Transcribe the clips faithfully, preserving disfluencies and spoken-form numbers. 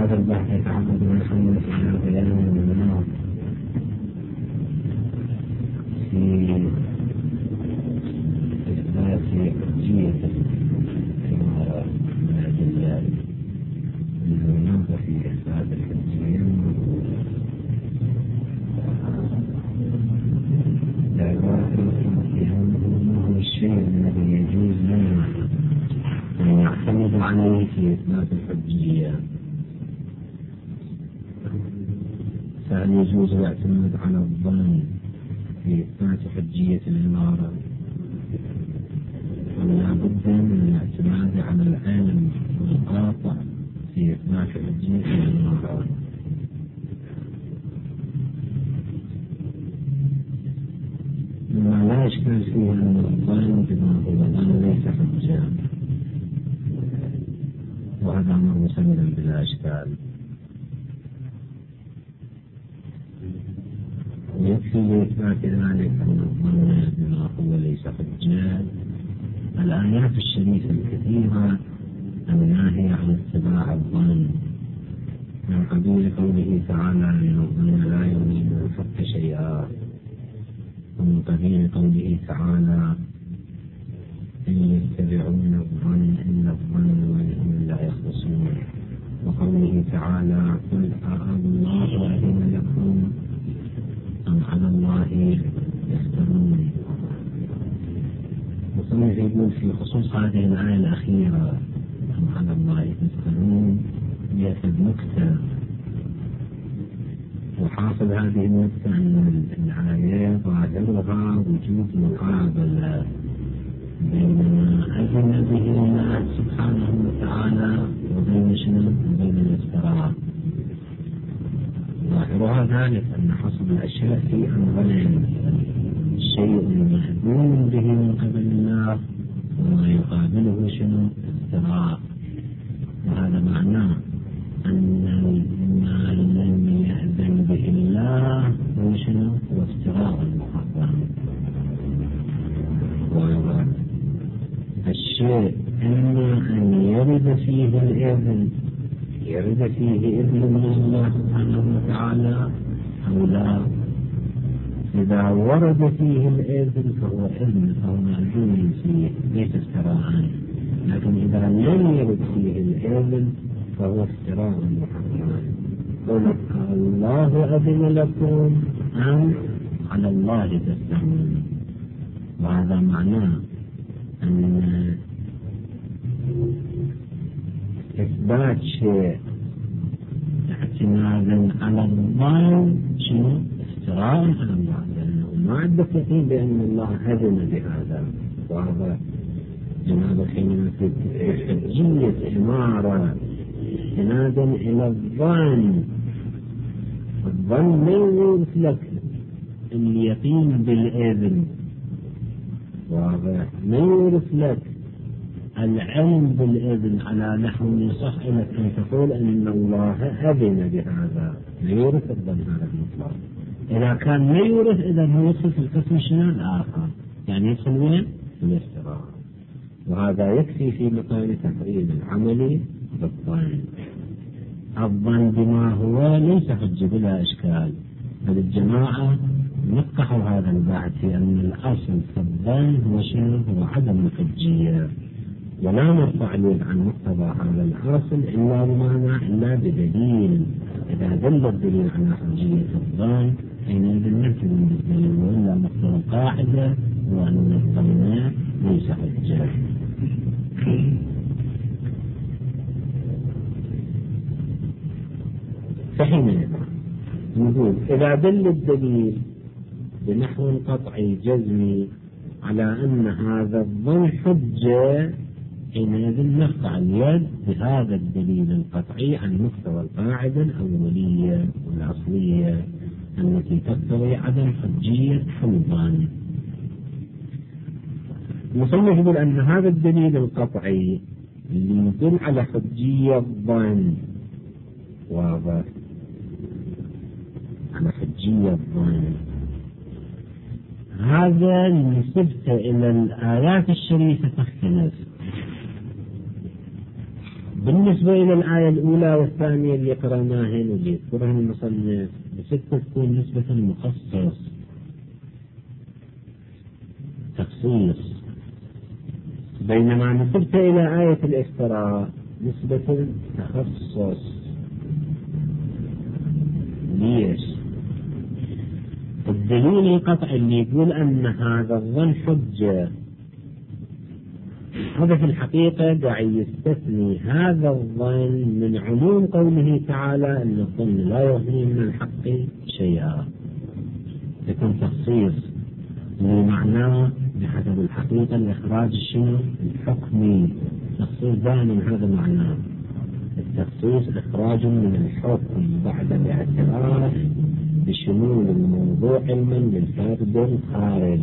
هذا البحث يتعمد ونحن إلى بيان المناط في إثبات حجية الإمارة من الأدلة المناط في إثبات الحجية العبارة فيها ما هو الشيء الذي يجوز لنا أن يعتمد عليه في إثبات الحجية. فهل يجوز الاعتماد على الظن في إثبات حجية العبارة؟ ولا بد من الاعتماد على العلم والقاطع في إثبات حجية العبارة؟ مما لا إشكال فيه أن الظن بما هو ظن ليس حجة، وهذا أمر مسلم بلا إشكال. يكفي لإثبات ذلك أن الظن بما هو ليس حجة الآيات الشريفة الكثيرة الناهية عن اتباع الظن، من قبيل قوله تعالى إن الظن لا يغني من الحق شيئا، ومن قبيل قوله تعالى إن يتبعون الظن إلا الظن وإنهم لا يخلصون، وقوله تعالى قل أالله أذن لكم أم على الله يفترون. وصنف يقول في خصوص هذه الآية الأخيرة أم على الله يفترون يأخذ نكتة، وحاصل هذه النكتة أن الآية ظاهرها وجود مقابلة بين ما أذن به الله سبحانه وتعالى وبين شنو؟ وبين الافتراء. ظاهرها ذلك أن حصل الأشياء في أمرين، شيء مأذون به من قبل الله وما يقابله شنو؟ افتراء. وهذا معناه أن ما لم يأذن به الله هو شنو؟ هو افتراء المحرم. الشيء إما أن يرد فيه الإذن يرد فيه إذن من الله سبحانه وتعالى أو لا. إذا ورد فيه الإذن فهو إذن فهو مأذون فيه ليس افتراء، لكن إذا لم يرد فيه الإذن فهو افتراء محرم. قل الله أذن لكم أم على الله تفترون. وهذا معناه أن إثبات شيء اعتمادا على الله شنو؟ افتراء على الله، لأنه ما عندك يقين بأن الله أذن بهذا. وهذا جناب حينما في حجية إمارة استنادا إلى الظن، الظن لا يورث لك اليقين بالإذن، واضح؟ لا يورث لك العلم بالإذن على نحو يصح لك أن تقول أن الله أذن بهذا، لا يورث الظن هذا المطلق. إذا كان لا يورث إذا هو يدخل في القسم شنو الآخر، يعني يدخل وين؟ في الافتراء. وهذا يكفي في مقام تقرير العمل بالظن. الظن بما هو ليس حجة بلا إشكال، بل الجماعة نقحوا هذا البحث في أن الأصل في الظن هو شنو؟ هو عدم الحجية، ولا نرفع اليد عن مقتضى هذا الأصل إلا بمعنى إلا بدليل. إذا دل الدليل على حجية الظن حينئذ نلتزم بالدليل، وإلا مقتضى القاعدة هو أن الظن ليس حجة. فحينئذ نقول إذا دل الدليل بنحو قطعي جزمي على أن هذا الظن حجة، حينئذ نرفع اليد بهذا الدليل القطعي عن مستوى القاعدة الأولية والأصلية التي تقتضي عدم حجية الظن. المصنف يقول أن هذا الدليل القطعي اللي يدل على حجية الظن، واضح؟ على حجية الظن، هذا نسبته إلى الآيات الشريفة تختلف. بالنسبة إلى الآية الأولى والثانية اللي قرأناهن واللي يذكرهن المصنف بستة تكون نسبة مخصص تخصيص، بينما نسبت إلى آية الافتراء نسبة تخصص. ليش؟ الدليل القطعي اللي يقول أن هذا الظن حجة، هذا في الحقيقة قاعد يستثني هذا الظن من عموم قوله تعالى أن الظن لا يغني من الحق شيئا، يكون تخصيص لمعناه بحسب الحقيقة الإخراج الشنو الحكمي. تخصيص دائما هذا معناه، التخصيص إخراج من الحكم بعد الاعتراف بشمول الموضوع علما للفرد الخارج.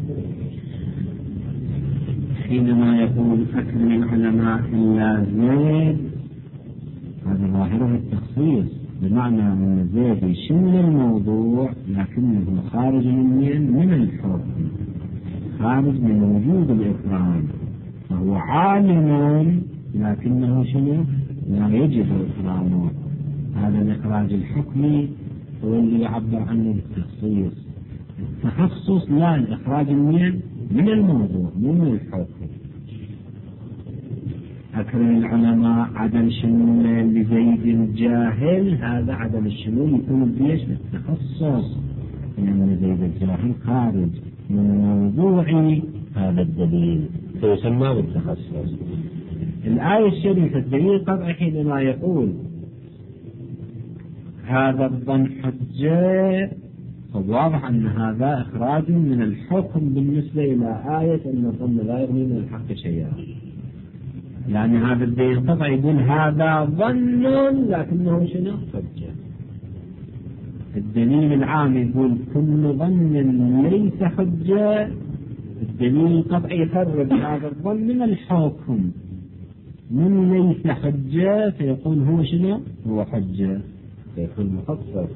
حينما يقول أكثر العلماء إلا زيد، هذا ظاهره التخصيص، بمعنى أن زيد يشمل الموضوع لكنه خارج من من الحكم، خارج من وجود الإكرام، فهو عالم لكنه شنو لا يجب إكرامه. هذا الإخراج الحكمي هو اللي يعبر عنه بالتخصيص. التخصص لا، الإخراج من من الموضوع من الحكم. أكرم العلماء عدم شمول لزيد جاهل، هذا عدم الشمول يكون بيش بالتخصص، لأن زيد الجاهل خارج من موضوع هذا الدليل فيسمى بالتخصص. الآية الشريفة الدليل قطعي حينما يقول هذا الظن حجة، فواضح أن هذا إخراج من الحكم بالنسبة إلى آية أن الظن لا يغني من الحق شيئا. يعني هذا الدليل قطعي يقول هذا ظن لكنه شنو حجة. الدليل العام يقول كل ظن ليس حجة، الدليل القطعي يفرق هذا الظن من الحكم، من ليس حجة فيقول هو شنو هو حجة، فيكون مخصص.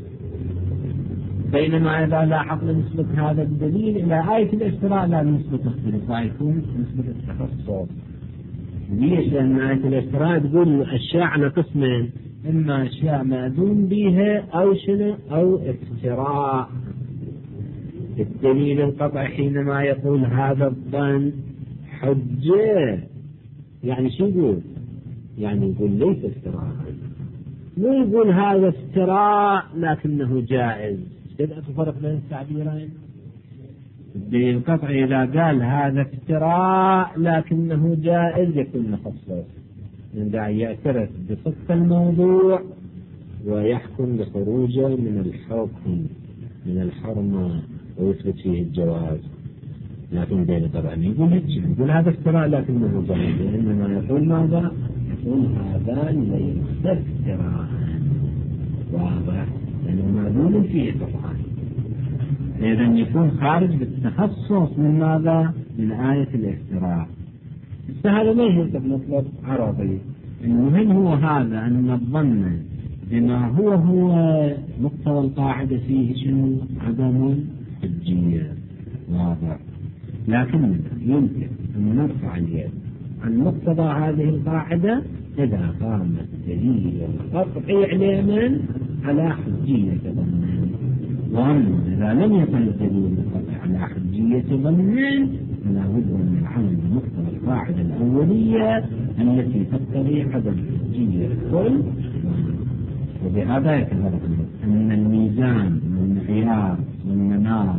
بينما إذا لاحظنا نسبة هذا الدليل إلى آية الافتراء لا نسبة تختلف، فيكون نسبة التخصص. ليش؟ لأن آية الافتراء تقول أشياء على قسمين، إما أشياء مأذون بها أو شنو أو افتراء. الدليل القطعي حينما يقول هذا الظن حجة يعني شو يقول؟ يعني يقول ليس افتراء، مو يقول هذا افتراء لكنه جائز. كيف الفرق بين التعبيرين؟ الدليل القطعي إذا قال هذا افتراء لكنه جائز يكون مخصص، من داعي يعترف بصدق الموضوع ويحكم بخروجه من الحكم من الحرمة ويثبت فيه الجواز. لكن دليل طبعا يقول يقول هذا افتراء لكنه جائز، إنما يقول ماذا؟ يقول هذا ليس افتراء، واضح؟ لأنه معلوم فيه طبعا. إذا يكون خارج بالتخصص من ماذا؟ من آية الافتراء. بس هذا ما يهمك بمطلب عربي، المهم هو هذا أن الظن بما هو هو مقتضى القاعدة فيه شنو؟ عدم حجية، واضح. لكن يمكن أن نرفع اليد عن مقتضى هذه القاعدة إذا قام الدليل القطعي علينا على حجية ظن، وأما إذا لم يقم الدليل القطعي على حجية ظن فلا بد من العمل بمقتضى القاعدة الأولية التي تقتضي عدم حجية الكل. وبهذا يتفرق أن الميزان والمعيار والمنار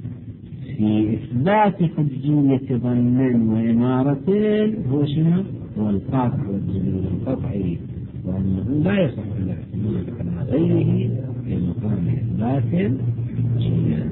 في إثبات حجية ظن وإمارة هو شنو؟ هو القاطع والدليل القطعي، وأنه لا يصح الاعتماد على غيره في مقام إثبات حجية.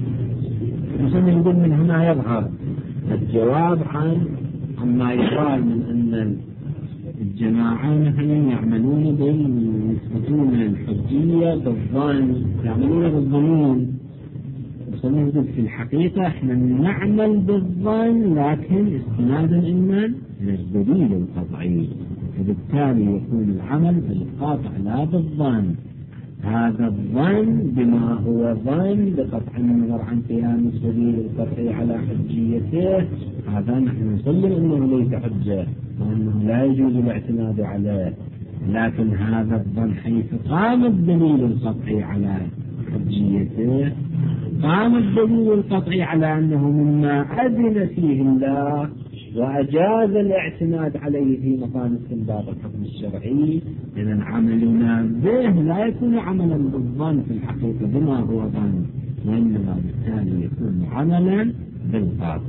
مثلا يقول من هنا يظهر الجواب عن عما يقال من أن الجماعة مثلا يعملون باليثبتون الحجية بالظن، يعملون بالظنون. يقول في الحقيقة احنا نعمل بالظن لكن استنادا إما للدليل القطعي، وبالتالي يكون العمل بالقاطع لا بالظن. هذا الظن بما هو ظن بقطع النظر عن قيام الدليل القطعي على حجيته، هذا نحن نسلم أنه ليس حجة وأنه لا يجوز الاعتماد عليه. لكن هذا الظن حيث قام الدليل القطعي على حجيته، قام الدليل القطعي على أنه مما أذن فيه الله وأجاز الاعتماد عليه في مقام استنباط الحكم الشرعي، إذن عملنا به لا يكون عملا بالظن في الحقيقة بما هو ظن، وإنما بالتالي يكون عملا بالقاطع.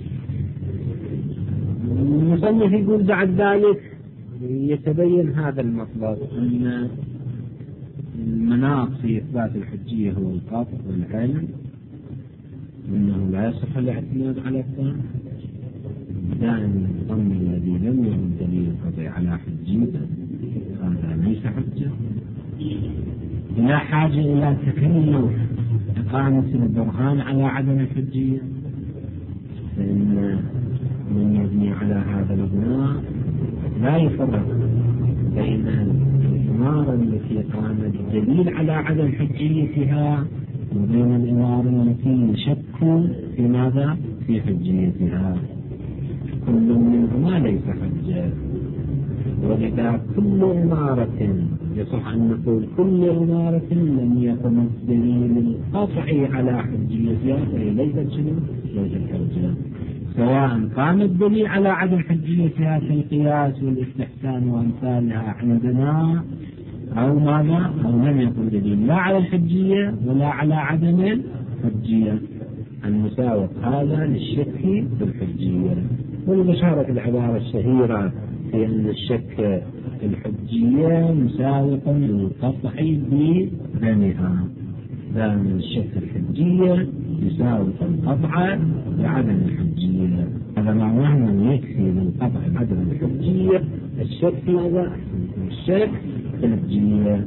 المصنف يقول بعد ذلك يتبين هذا المطلب أن المناط في إثبات الحجية هو القاطع والعلم، وأنه لا يصح الاعتماد على الظن. دائما الظن الذي لم يكن دليل قطعي على حجيته هذا ليس حجة، لا حاجة إلى تكلف إقامة البرهان على عدم الحجية، فإن من يبني على هذا المبنى لا يفرق بين الإمارة التي قام الدليل على عدم حجيتها وبين الإمارة التي يشك في ماذا؟ في حجيتها. كل منهما ليس حجة، ولذا كل إمارة يصح أن نقول كل إمارة لم يقم الدليل القطعي على حجيتها فهي ليست شنو؟ ليست حجة، سواء قام الدليل على عدم حجيتها في القياس والاستحسان وأمثالها عندنا أو ماذا؟ أو لم يقم دليل لا على الحجية ولا على عدم الحجية. المساوق هذا للشك بالحجية، والبشارة العبارة الشهيرة في أن الشك في الحجية مساوق للقطع بدمها، دائما الشك في الحجية يساوق القطع بعدم الحجية. هذا معناه أنه يكفي للقطع بعدم الحجية الشك في ماذا؟ الشك في الحجية.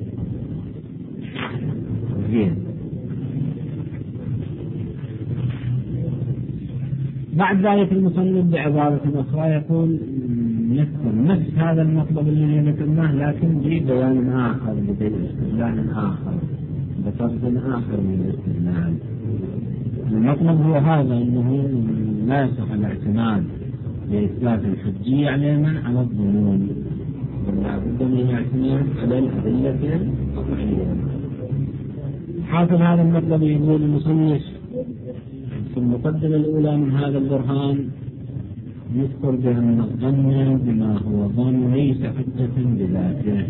زين. بعد ذلك المصنف بعبارة أخرى يقول يذكر نفس هذا المطلب الذي ذكرناه لكن ببيان آخر باستدلال آخر بطرز آخر من الاستدلال. المطلب هو هذا أنه لا يصح الاعتماد لإثبات الحجية علما على الظنون، بل لا بد من الاعتماد على الأدلة القطعية. حاصل هذا المطلب يقول المصنف في المقدمة الأولى من هذا البرهان يذكر بأن الظن بما هو ظن ليس حجة بذاته.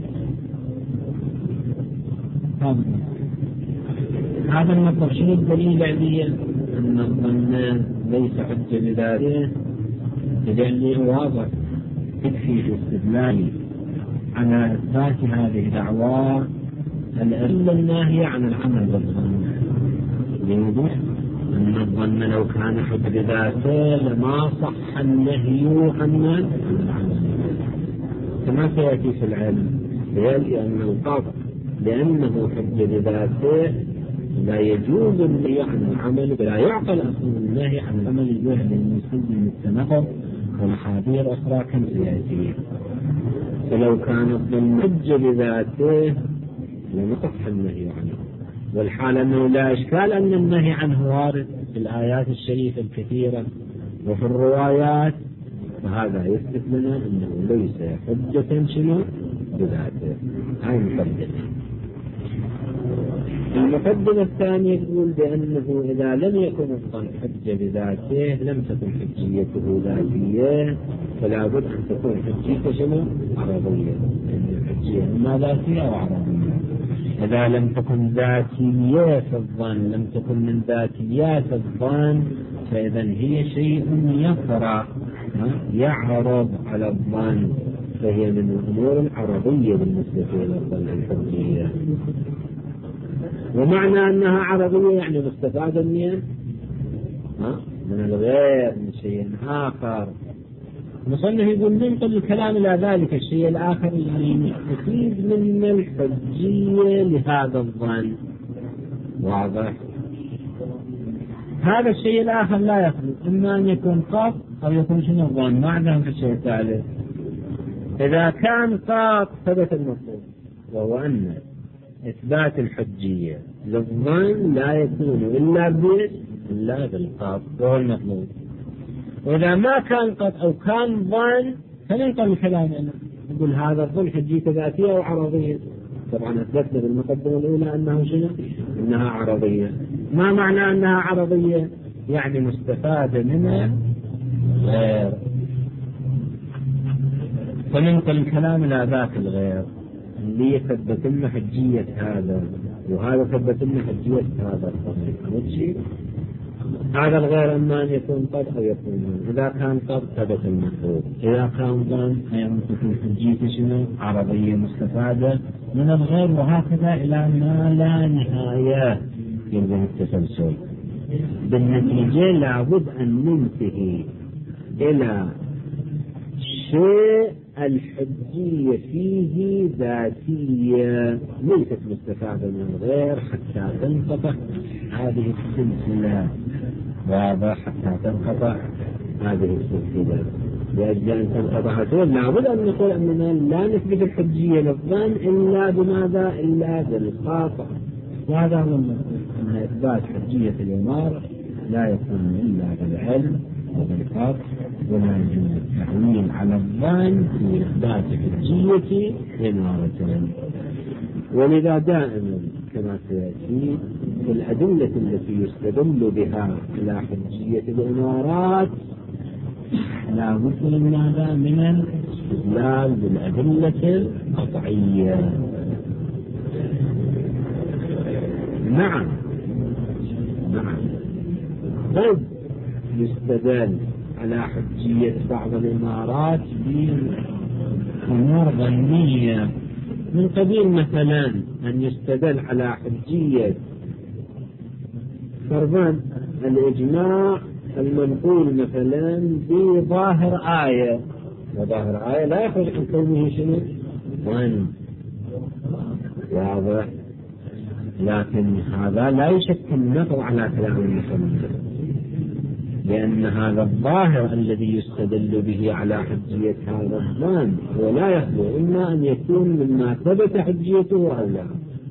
هذا المطلب شنو الدليل عليه أن الظن ليس حجة بذاته؟ لأنه واضح يكفي في استدلال على إثبات هذه الدعوة الأدلة الناهية عن العمل بالظن. يوضح أن الظن لو كان حجة بذاته لما صح النهي عن العمل، كما سيأتي في العلم، لأن القاطع لأنه حجة بذاته لا يجوز النهي عن العمل، ولا يعقل أصلا النهي عن العمل به للمسلم التنقض والحاضير أخرى كم سيأتي. فلو كان الظن حجة بذاته لما صح النهي عنه، والحال أنه لا إشكال أن النهي عنه وارد في الآيات الشريفة الكثيرة وفي الروايات، فهذا يثبت لنا أنه ليس حجة شنو بذاته. هاي مقدمة. المقدمة الثانية تقول بأنه إذا لم يكن الظن حجة بذاته لم تكن حجيته ذاتية، فلا بد أن تكون حجيته شنو عرضية، يعني الحجية إما ذاتية أو عرضية. إذا لم تكن ذاتية الظن لم تكن من ذاتيات الظن، فإذا هي شيء يفرع يعرض على الظن، فهي من الأمور العرضية بالنسبة إلى الظن الحجية. ومعنى أنها عرضية يعني مستفادة من من الغير من شيء آخر. المصنف يقول ننقل الكلام إلى ذلك الشيء الآخر الذي يستفيد من الحجية لهذا الظن. واضح؟ هذا الشيء الآخر لا يخلو، إما أن يكون قاط أو يكون شنو الظن، ما عندهم في الشيء الثالث. إذا كان قاط ثبت المطلوب، وهو أن إثبات الحجية للظن لا يكون إلا بإيش؟ إلا بالقطع، وهو المطلوب. وإذا ما كان قطع أو كان ظن فننقل الكلام عنه، نقول هذا الظن حجية ذاتية وعرضية. طبعا أثبتنا بالمقدمة الأولى أنه شنو؟ أنها عرضية. ما معنى أنها عرضية؟ يعني مستفادة منها غير، فننقل الكلام إلى ذاك الغير اللي يثبت لنا حجية هذا، وهذا ثبت لنا حجية هذا الظن. هذا الغير إما أن يكون قد أو يكون ظن. إذا كان قد ثبت المفروض، إذا كان ظن أيضا تكون حجية شنو؟ عرضية مستفادة من الغير، وهكذا إلى ما لا نهاية يلزم التسلسل. بالنتيجة لابد أن ننتهي إلى شيء الحجية فيه ذاتية ليست مستفادة من الغير حتى تنقطع هذه السلسلة. واضح؟ حتى تنقطع هذه السلسلة. لأجل أن تنقطع هذول لابد أن نقول أننا لا نثبت الحجية للظن إلا بماذا؟ إلا بالقاطع. وهذا هو المقصود، أن إثبات حجية الإمارة لا يكون إلا بالعلم وبالقاطع، ولا يجوز التعويل على الظن في إثبات حجية إمارة. ولذا دائما كما سيأتي في الأدلة التي يستدل بها على حجية الإمارات لا بد من هذا من الاستدلال بالأدلة القطعية. نعم نعم قد يستدل على حجية بعض الإمارات بأمور ظنية، من قبيل مثلا أن يستدل على حجية فرضاً الإجماع المنقول مثلا بظاهر آية، وظاهر آية لا يخرج عن كونه شنو؟ ظن. واضح؟ لكن هذا لا يشكل نقض على كلام المصنف، لأن هذا الظاهر الذي يستدل به على حجية هذا الظن ولا يخلو إما أن يكون مما ثبت حجيته أو لا.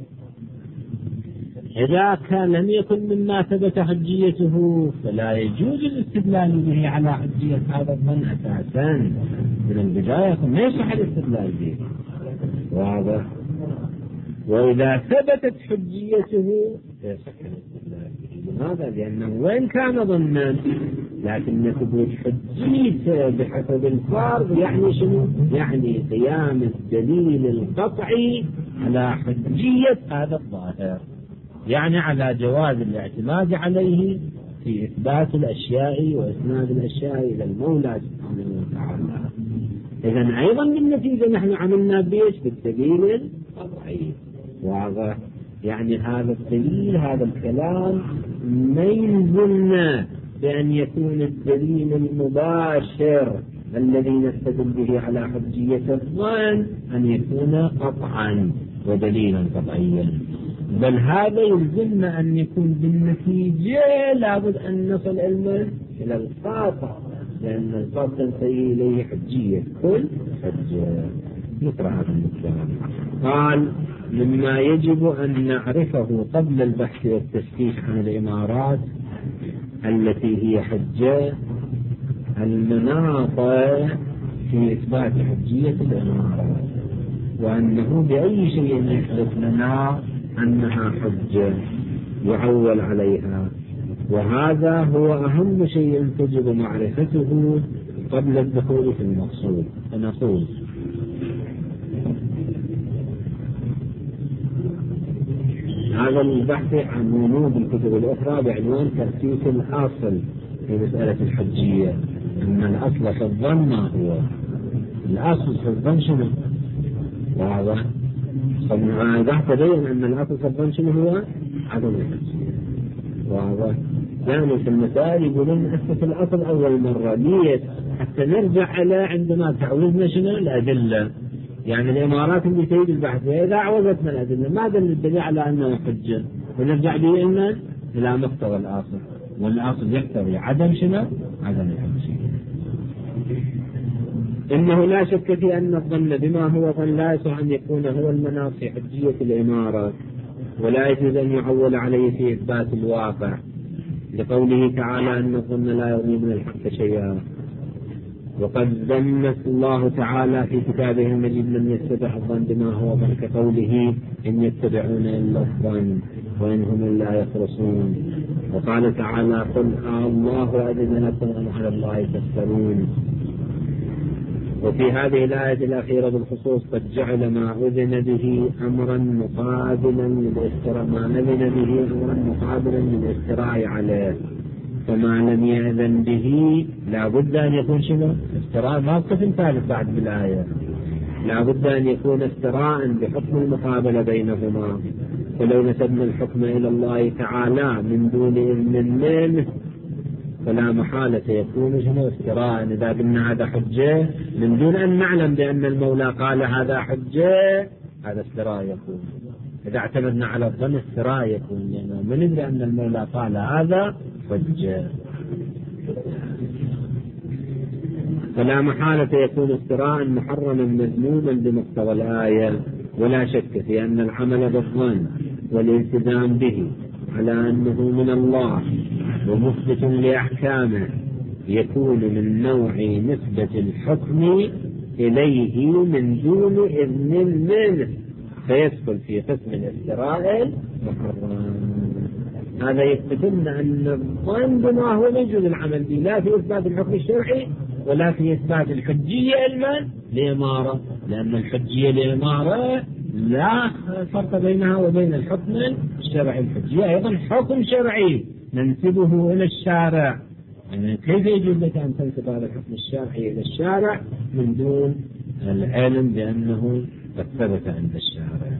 إذا كان لم يكن مما ثبت حجيته فلا يجوز الاستدلال به على حجية هذا الظن أساسا من البداية، ما يصح الاستدلال به. واضح؟ وإذا ثبتت حجيته يصح الاستدلال به. لماذا؟ لأنه وإن كان ظنا لكن ثبوت حجيته بحسب الفرض يعني شنو؟ يعني قيام الدليل القطعي على حجية هذا الظاهر، يعني على جواز الاعتماد عليه في إثبات الأشياء وإسناد الأشياء إلى المولى سبحانه وتعالى. إذن أيضا بالنتيجة نحن عملنا بيش بالدليل القطعي. واضح؟ يعني هذا الدليل هذا الكلام ما يلزمنا بأن يكون الدليل المباشر الذي نستدل به على حجية الظن أن يكون قطعا ودليلا قطعيا، بل هذا يلزمنا أن يكون بالنتيجة لابد أن نصل إلى القاطع، لأن القاطع تنتهي إليه حجية كل حجة. نقرأ هذا الكلام. قال: مما يجب أن نعرفه قبل البحث والتفتيش عن الإمارات التي هي حجة المناطة في إثبات حجية الإمارات، وأنه بأي شيء يثبت لنا أنها حجة يعول عليها، وهذا هو أهم شيء تجب معرفته قبل الدخول في المقصود. فنقول: هذا البحث عن ونود الكتب الأخرى بعنوان تأسيس الأصل في مسألة الحجية، أن الأصل في الظن ما هو الأصل في الظن شنو؟ واضح؟ البحث تبين أن الأصل في الظن شنو هو؟ عدم الحجية. واضح؟ يعني في المسائل يقولون أسس الأصل أول مرة ليه؟ حتى نرجع على عندما تعوزنا شنو؟ الأدلة. يعني الإمارات اللي تريد البحث إذا عوزتنا الأدلة ما دل الدليل على أنه حجة، ونرجع به إلى مقتضى الأصل، والأصل يقتضي عدم شنو؟ عدم الحجية. إنه لا شك في أن الظن بما هو ظن لا يصح أن يكون هو المناط في حجية الإمارة، ولا يجوز أن يعول عليه في إثبات الواقع، لقوله تعالى أن الظن لا يغني من الحق شيئا. وقد ذم الله تعالى في كتابه المجيد من يتبع الظن بما هو ظن، كقوله إن يتبعون إلا الظن وإن هم إلا يخرصون. وقال تعالى قل الله أذن لكم أم على الله تفترون. وفي هذه الآية الأخيرة بالخصوص قد جعل ما أذن به أمرا مقابلا للافتراء ما أذن به أمرا مقابلا للافتراء عليه، فما لم يأذن به لا بد أن يكون شنو؟ افتراء موقف ثالث بعد بالآية، لا بد أن يكون افتراء بحكم المقابلة بينهما. ولو نسبنا الحكم إلى الله تعالى من دون إذن منه فلا محالة يكون شنو؟ افتراء. إذا قلنا هذا حجة من دون أن نعلم بأن المولى قال هذا حجة، هذا افتراء يكون. إذا اعتمدنا على الظن افتراء يكون، لأنه من إلا أن المولى قال هذا حجة، فلا محالة يكون افتراء محرما مذموما بمقتضى الآية. ولا شك في أن العمل بالظن والالتزام به على أنه من الله ومثبت لأحكامه يكون من نوع نسبة الحكم إليه من دون إذن منه، فيدخل في قسم الافتراء المحرم. هذا يثبت لنا أن الظن بما هو يجوز العمل به، لا في إثبات الحكم الشرعي ولا في إثبات الحجية المن لإمارة، لأن الحجية لإمارة لا فرق بينها وبين الحكم الشرعي. الحجية أيضا حكم شرعي ننسبه إلى الشارع، يعني كيف يجوز لك أن تنسب هذا الحكم الشرعي إلى الشارع من دون العلم بأنه قد ثبت عند الشارع؟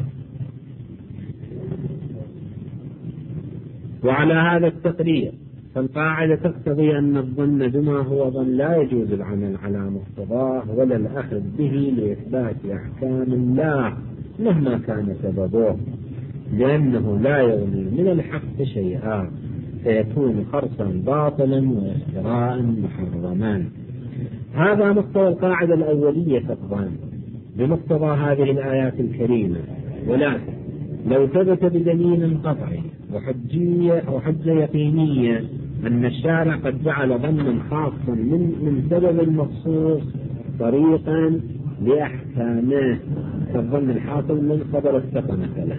وعلى هذا التقرير فالقاعدة تقتضي أن الظن بما هو ظن لا يجوز العمل على مقتضاه ولا الأخذ به لإثبات أحكام الله مهما كان سببه، لأنه لا يغني من الحق شيئا، فيكون خرصا باطلا وافتراء محرما. هذا مقتضى القاعدة الأولية في الظن بمقتضى هذه الآيات الكريمة. ولكن لو ثبت بدليل قطعي وحجية أو حجة يقينية أن الشارع قد جعل ظنا خاصا من من سبب المخصوص طريقا لأحكامه، كالظن الحاصل من خبر الثقة مثلا،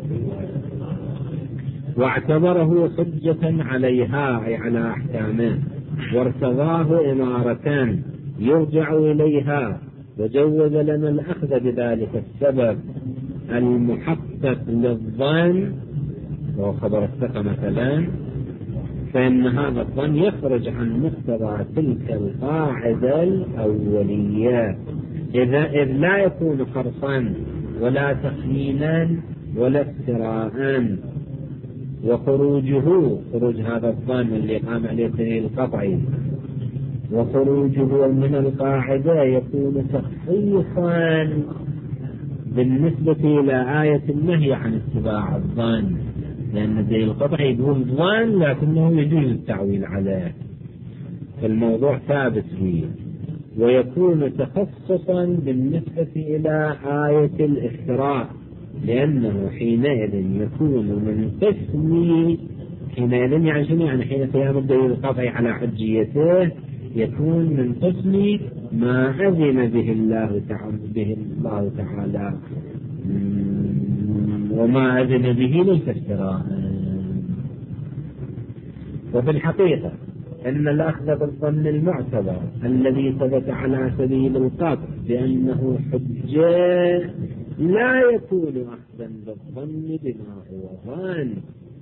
واعتبره حجة عليها أي على أحكامه، وارتضاه إمارة يرجع إليها، وجوز لنا الأخذ بذلك السبب المحقق للظن وهو خبر الثقة مثلا، فإن هذا الظن يخرج عن مقتضى تلك القاعدة الأولية، إذا إذ لا يكون خرصا ولا تخمينا ولا افتراء. وخروجه خروج هذا الظن اللي قام عليه الدليل القطعي وخروجه من القاعدة يكون تخصيصا بالنسبة إلى آية النهي عن اتباع الظن، لأن الدليل القطعي يقول ظن لكنه يجوز التعويل عليه، فالموضوع ثابت فيه. ويكون تخصصا بالنسبة إلى آية الافتراء، لأنه حينئذ يكون من قسم حينئذ يعني شنو؟ يعني حين قيام الدليل القطعي على حجيته يكون من قسم ما أذن به الله تعالى به الله تعالى وما أذن به للافتراء. وفي الحقيقة أن الأخذ بالظن المعتبر الذي ثبت على سبيل القطع بأنه حجة لا يكون أخذا بالظن بما هو ظن،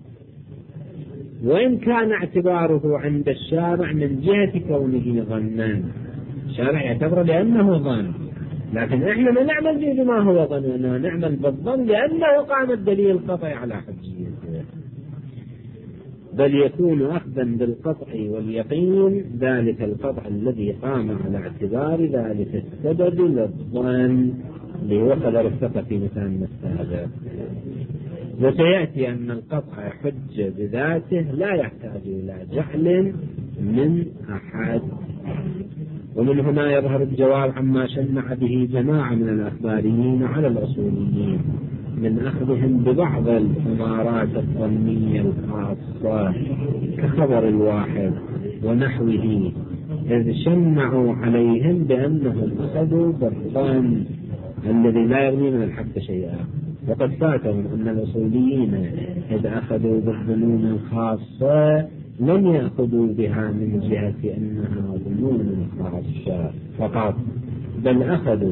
وإن كان اعتباره عند الشارع من جهة كونه ظنا. الشارع يعتبر لأنه ظن، لكن إحنا ما نعمل به بما هو ظن، نعمل بالظن لأنه قام الدليل القطعي على حجيته. بل يكون أخذا بالقطع واليقين ذلك القطع الذي قام على اعتبار ذلك السبب للظن اللي هو خبر الثقة في مثال السابق. وسيأتي أن القطع حجة بذاته لا يحتاج إلى جعل من أحد. ومن هنا يظهر الجواب عما شنع به جماعة من الأخباريين على الأصوليين من أخذهم ببعض الإمارات الظنية الخاصة كخبر الواحد ونحوه، إذ شنعوا عليهم بأنهم أخذوا بالظن الذي لا يغني من الحق شيئا. وقد فاتهم أن الأصوليين إذا أخذوا بالظنون الخاصة لم يأخذوا بها من جهة أنها ظنون خاصة فقط، بل أخذوا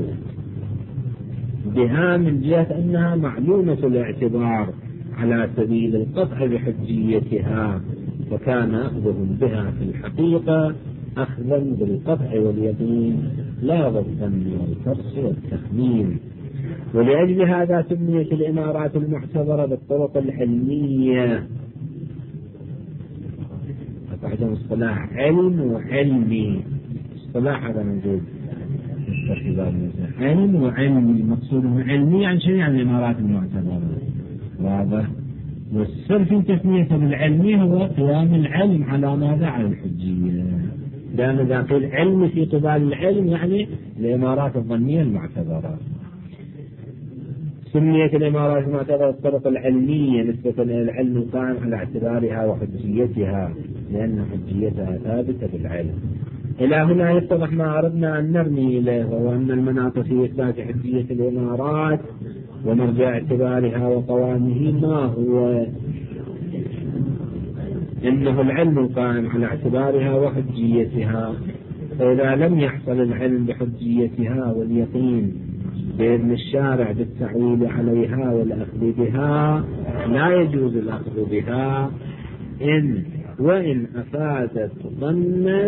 بها من جهة أنها معلومة الاعتبار على سبيل القطع بحجيتها، فكان أخذهم بها في الحقيقة أخذا بالقطع واليقين لا بالظن والفرص والتخمين. ولأجل هذا سميت الإمارات المعتبرة بالطرق العلمية. بعدهم اصطلاح علم وعلمي، اصطلاح هذا موجود علم وعلمي، مقصوده علمي عن شيء عن الإمارات المعتبرة، واضح. والسر في تسميته بالعلمي هو قيام العلم على ماذا؟ على الحجية، لأن إذا قيل علم في قبال العلم يعني الإمارات الظنية المعتبرة. سميت الإمارات المعتبرة الطرق العلمية نسبة إلى العلم القائم على اعتبارها وحجيتها، لأن حجيتها ثابتة بالعلم. إلى هنا يتضح ما أردنا أن نرمي إليه، وهو أن المناط في إثبات حجية الإمارات ومرجع اعتبارها وقوامه ما هو؟ إنه العلم القائم على اعتبارها وحجيتها، فإذا لم يحصل العلم بحجيتها واليقين بإذن الشارع بالتعويل عليها والأخذ بها لا يجوز الأخذ بها إن وإن أفادت ظنا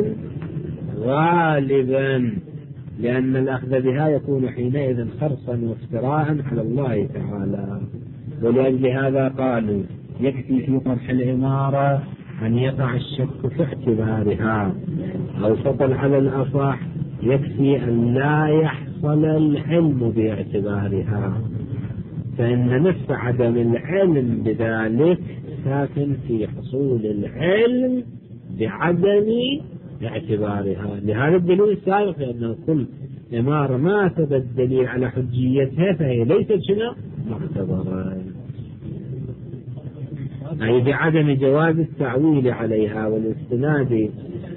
غالبا، لأن الأخذ بها يكون حينئذ خرصا وافتراء على الله تعالى. ولأجل هذا قالوا يكفي في طرح الإمارة أن يقع الشك في اعتبارها، أو فضل على الأصح يكفي أن لا يحصل العلم باعتبارها، فإن نفس عدم العلم بذلك ساكن في حصول العلم بعدم اعتبارها. لهذا الدليل السابق، لأنه كل إمارة ما ثبت دليل على حجيتها فهي ليست شنو؟ معتبرة، أي بعدم جواز التعويل عليها والاستناد.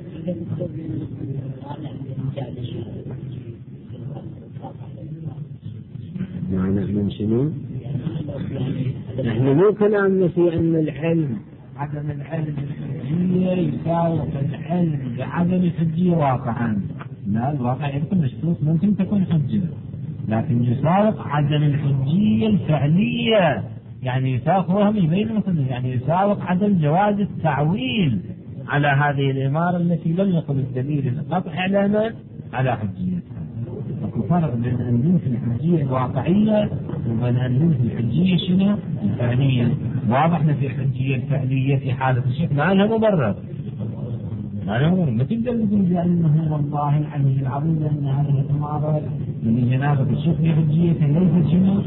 معنى من شنو؟ نحن مو كلامنا في أن العلم عدم العلم الحجية يساوي العلم بعدم الحجية واقعا، لا، الواقع يكون مشروط ممكن تكون حجة، لكن يساوق عدم الحجية الفعلية، يعني يساوق وهم يبين مثلا، يعني يساوق عدم جواز التعويل على هذه الإمارة التي لم يقل الدليل القطع لنا على حجيتها. فرق بين أن ننفي الحجية الواقعية وبين أن ننفي الحجية شنو؟ الفعلية. واضح في الحجية الفعلية في حالة الشك ما لها مبرر، ما لها مبرر، ما تقدر تقول بأنه والله العلي العظيم لأن هذه الإمارة من جنابة الشك في حجيتها ليست شنو؟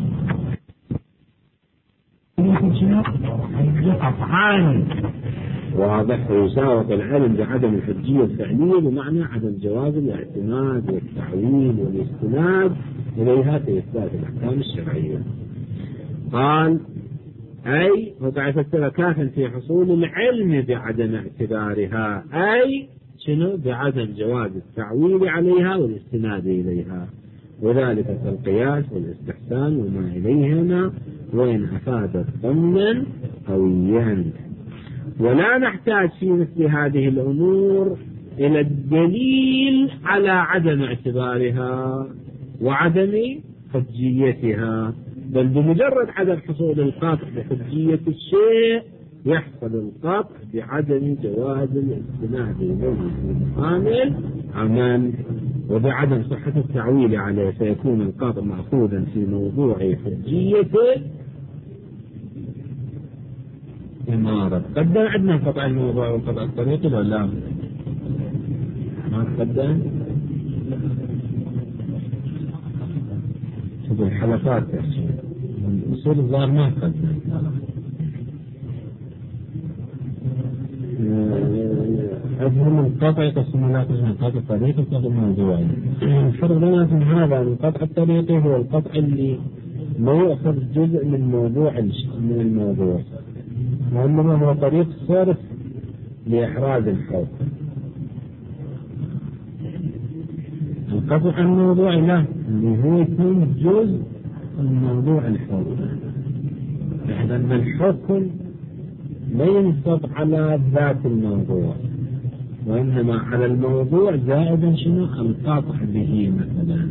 ليست شنو؟ حجية قطعان. واضح. ويساوق العلم بعدم الحجية الفعلية بمعنى عدم جواز الاعتماد والتعويل والاستناد إليها في إثبات الأحكام الشرعية. قال أي وقع فسر كافٍ في حصول العلم بعدم اعتبارها، أي شنو؟ بعدم جواز التعويل عليها والاستناد إليها، وذلك كالقياس والاستحسان وما إليهما وإن أفادت ضمنا قويا. ولا نحتاج في مثل هذه الأمور إلى الدليل على عدم اعتبارها وعدم حجيتها، بل بمجرد عدم حصول القطع بحجية الشيء يحصل القطع بعدم جواز الاستناد إليه في مقام العمل وبعدم صحة التعويل عليه، فيكون القطع مأخوذا في موضوع حجيته إمارة. قدم عندنا قطع الموضوع وقطع الطريق ولا لا؟ ما تقدم؟ شوف الحلقات أصول الظاهر ما تقدم. عندهم القطع يقسمون لا قسم القطع الطريقي والقطع الموضوعي. الفرق بيناتهم هذا القطع الطريقي هو القطع اللي ما يأخذ جزء من موضوع من الموضوع، وإنما هو طريق صرف لإحراز الحكم. القطع الموضوعي له اللي هو يكون جزء من موضوع الحكم، بحيث أن الحكم لا ينصب على ذات الموضوع، وإنما على الموضوع زائدا شنو القطع به. مثلا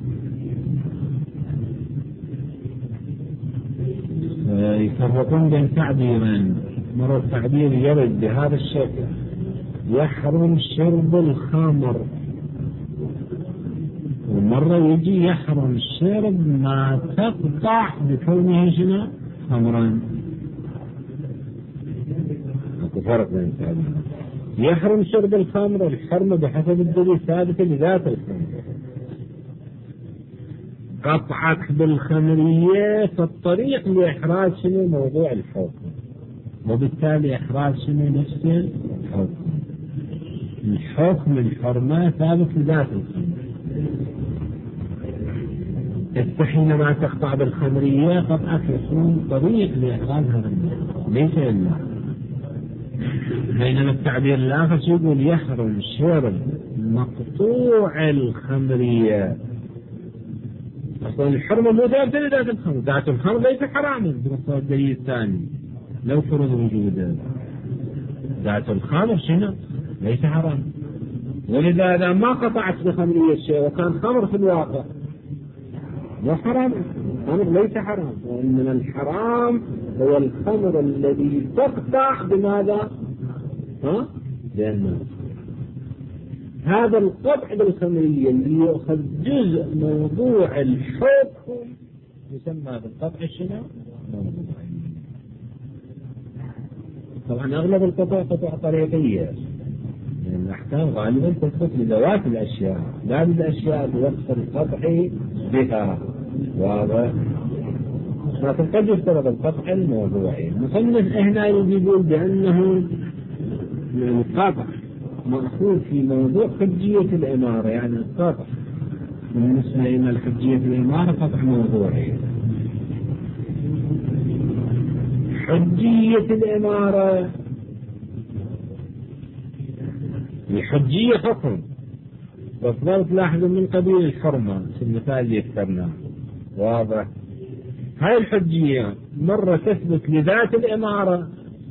يفرقون بين تعبيرين، مرة التعبير يرد بهذا الشكل: يحرم شرب الخمر، ومرة يجي يحرم شرب ما تقطع بكونه شنو خمرا. فرق بين التعبير. يحرم شرب الخمر، الحرمة بحسب الدليل ثابتة لذات الخمر. قطعك بالخمرية فالطريق لإحراز شنو موضوع الحكم، وبالتالي إحراز شنو نفس الحكم. الحكم الحرمة ثابت لذات الخمر. حينما تقطع بالخمرية قطعك يكون طريق لإحراز هذا الموضوع ليس إلا. بينما التعبير الآخر يقول يحرم شرب مقطوع الخمرية. أصلا الحرمة مو ثابتة لذات الخمر، ذات الخمر ليس حراما بمقتضى الدليل الثاني لو فرض وجوده. ذات الخمر شنو ليس حرام، ولذا إذا ما قطعت بخمرية الشيء وكان خمر في الواقع مو حرام، الخمر ليس حرام، وإنما الحرام هو الخمر الذي تقطع بماذا؟ ها؟ لأنه هذا القطع بالخمرية اللي يأخذ جزء موضوع الحكم يسمى بالقطع شنو؟ موضوعي. طبعا أغلب القطع قطع طريقية، يعني الأحكام غالبا تثبت لذوات الأشياء لا للأشياء بوصف القطع بها. واضح؟ لكن قد يفترض القطع الموضوعي. المصنف هنا يقول بأنه القطع مأخوذ في موضوع حجية الإمارة، يعني القطع بالنسبة إلى الحجية الإمارة قطع موضوعي. حجية الإمارة الحجية حكم، وفضلت لاحظوا من قبيل الحرمة في المثال اللي ذكرناه. واضح؟ هاي الحجية مرة تثبت لذات الإمارة،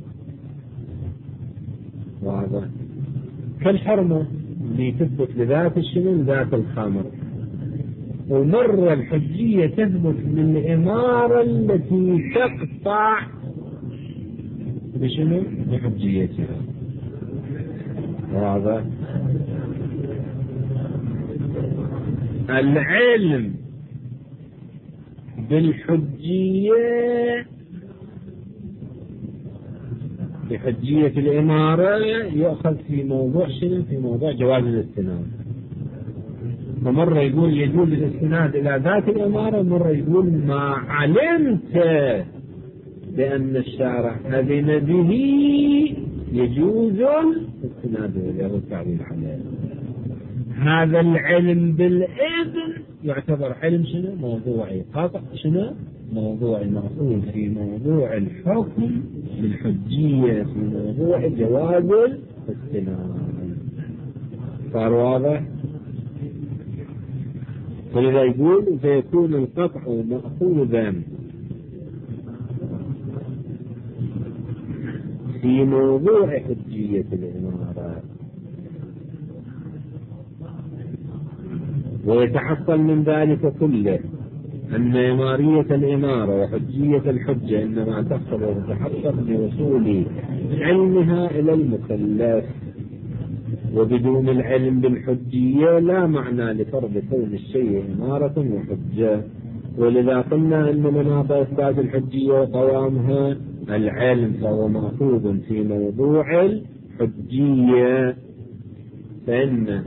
واضح، كالحرمة اللي تثبت لذات الشنو ذات الخمر، ومرة الحجية تثبت للإمارة التي تقطع بشنو بحجيتها. واضح؟ العلم بالحجية بحجية الإمارة يؤخذ في موضوع شنو في موضوع جواز الاستناد. ومرة يقول يجوز الاستناد إلى ذات الإمارة، ومرة يقول ما علمت بأن الشارع أذن به يجوز الاستناد إليه والتعليل عليه. هذا العلم بالإذن يعتبر علم شنو موضوعي، قطع شنو موضوعي، مأخوذ في موضوع الحكم بالحجية في موضوع جواز الاستناد. صار واضح؟ فلذا يقول فيكون القطع مأخوذا في موضوع حجية الإمارة، ويتحصل من ذلك كله أن إمارية الإمارة وحجية الحجة إنما تحصل وتتحقق بوصول علمها إلى المكلف، وبدون العلم بالحجية لا معنى لفرض كون الشيء إمارة وحجة. ولذا قلنا أن مناط إثبات الحجية وقوامها العلم، فهو مأخوذ في موضوع الحجية. فإن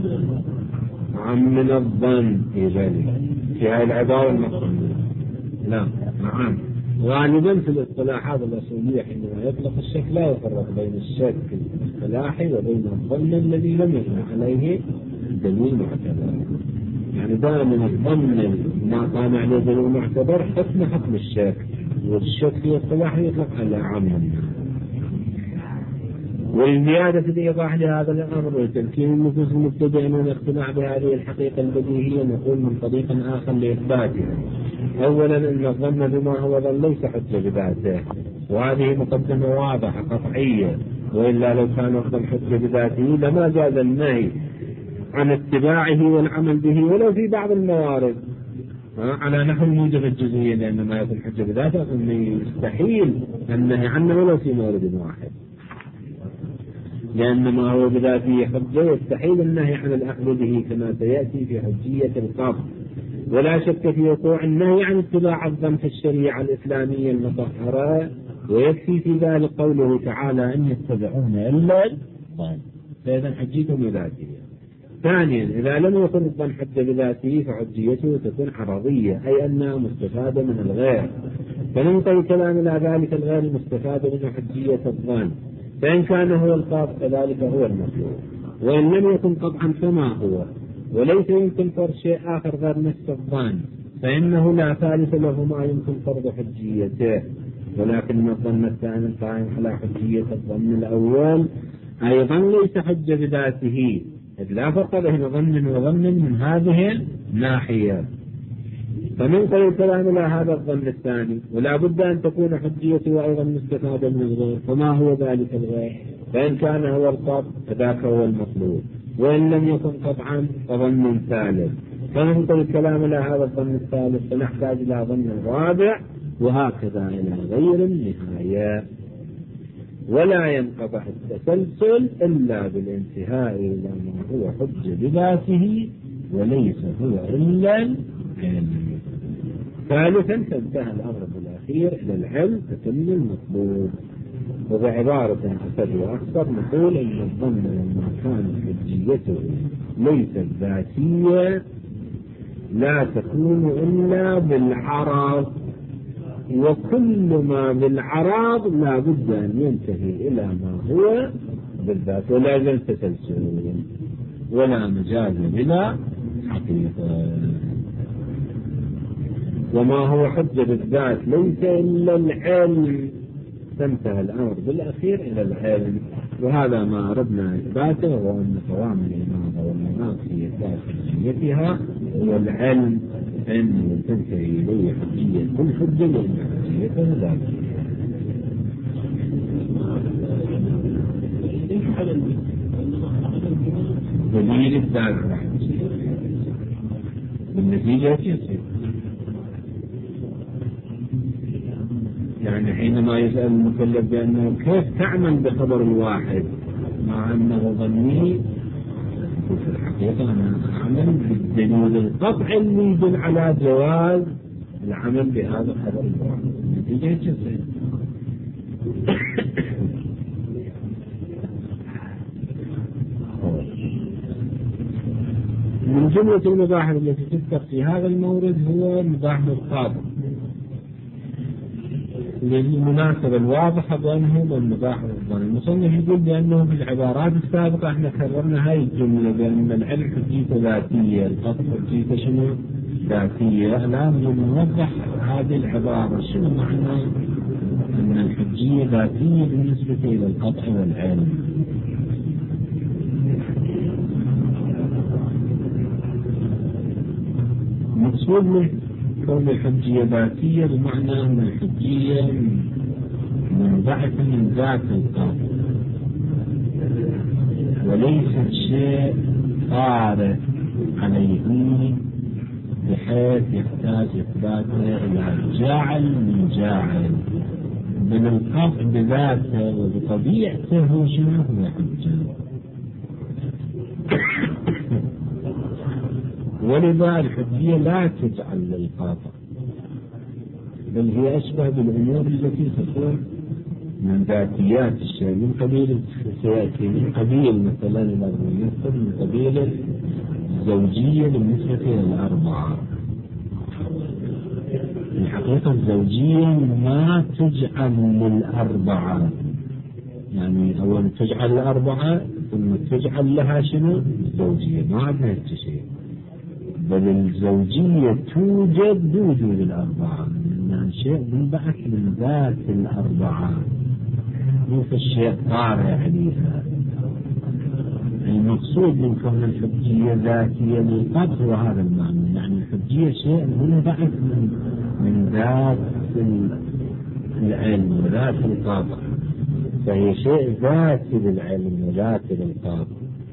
عم من الظن في ذلك في هذه العبارة المقصودة لا نعم. غالبا في الاصطلاحات الأصولية حينما يطلق الشك لا يفرق بين الشك الاصطلاحي وبين الظن الذي لم يكن عليه دليل معتبر. يعني دائما الظن ما كان عليه دليل معتبر حكم حكم الشك، والشك الاصطلاحي يطلق على عام الناس. والزيادة في الإيضاح لهذا الأمر وتمكين النفوس المبتدئة من الاقتناع بهذه الحقيقة البديهية نقول من طريق آخر لإثباتها. أولا أن الظن بما هو ظن ليس حجة بذاته، وهذه مقدمة واضحة قطعية، وإلا لو كان الظن حجة بذاته لما جاز النهي عن اتباعه والعمل به ولو في بعض الموارد على نحو الموجب الجزئي، لأن ما يكون حجة بذاته أنه يستحيل النهي عنه ولو في مورد واحد، لأن ما هو بذاته حجة يستحيل النهي عن الأخذ به كما سيأتي في حجية القبض. ولا شك في وقوع النهي عن اتباع الظن في الشريعة الإسلامية المطهرة، ويكفي في ذلك قوله تعالى أن يتبعون إلا الظن، فإذا حجيته بذاته. ثانيا إذا لم يكن الظن حجة بذاته فحجيته تكون عرضية، أي أنها مستفادة من الغير، فننقل الكلام إلى ذلك الغير المستفادة من حجية الظن، فإن كان هو القاطع فذلك هو المطلوب، وإن لم يكن قطعا فما هو، وليس يمكن فرض شيء آخر غير نفس الظن، فإنه لا ثالث له ما يمكن فرض حجيته. ولكن الظن الثاني القائم على حجية الظن الأول أيضا ليس حجة بذاته، إذ لا فرق بين ظن وظن من هذه الناحية. فننقل الكلام إلى هذا الظن الثاني، ولا بد أن تكون حجيته أيضا مستفادة من الغير، فما هو ذلك الغير؟ فإن كان هو القطع فذاك هو المطلوب، وإن لم يكن قطعا فظن ثالث. فننقل الكلام إلى هذا الظن الثالث فنحتاج إلى ظن رابع، وهكذا إلى غير النهاية. ولا ينقطع التسلسل إلا بالانتهاء إلى ما هو حجة بذاته وليس هو إلا العلم. ثالثا فانتهى الأمر بالأخير إلى العلم فتم المطلوب. وبعبارة أسد وأكثر نقول أن الظن لما كانت حجيته ليست ذاتية لا تكون إلا بالعرض، وكل ما بالعرض لا بد أن ينتهي إلى ما هو بالذات، ولا يزال تسلسل ولا مجال بلا حقيقة. وما هو حجة بالذات ليس إلا العلم، فانتهى الأمر بالأخير إلى العلم. وهذا ما أردنا إثباته، وهو أن قوام الإمامة والمناط في إثبات حجيتها هو العلم، أن تنتهي إليه حجية كل حجة لأن حجيتها ذاتية. دليل الذات بالنتيجة يصير. يعني حينما يسأل المكلف بأنه كيف تعمل بخبر الواحد مع أنه ظني، في الحقيقة أنا أعمل بالدليل القطعي اللي يدل على جواز العمل بهذا الخبر الواحد. النتيجة يصير. من جملة المباحث التي تذكر في هذا المورد هو مباحث القاضي، للمناسبة الواضحة بأنه من مباحث الظن. المصنف يقول بأنه في العبارات السابقة احنا كررنا هاي الجملة بأن العلم حجيته ذاتية، القطع حجيته شنو؟ ذاتية. الآن نوضح هذه العبارة شنو معنى أن الحجية ذاتية بالنسبة إلى القطع والعلم. مقصود من كون الحجية ذاتية بمعنى أن الحجية منبعثة من ذات القاطع، وليست شيء طارئ عليه بحيث يحتاج إثباته إلى جاعل من جاعل، بل القطع بذاته وبطبيعته شنو هو حجة. ولذا الحجية لا تجعل للقاطع، بل هي أشبه بالأمور التي تكون من ذاتيات الشيء، من قبيل سيأتي من قبيل مثلا يذكر من قبيل الزوجية بالنسبة إلى الأربعة، الحقيقة الزوجية ما تجعل للأربعة، يعني أولا تجعل الأربعة ثم تجعل لها شنو؟ زوجية. ما عندنا شيء، بل الزوجية توجد بوجود الأربعة، لأنها شيء منبعث من ذات الأربعة، مو في الشيء طارئ عليها. المقصود من كون الحجية ذاتية للقطع هو هذا المعنى، يعني الحجية شيء منبعث من من ذات العلم وذات القاطع، فهي شيء ذاتي للعلم وذاتي للقاطع.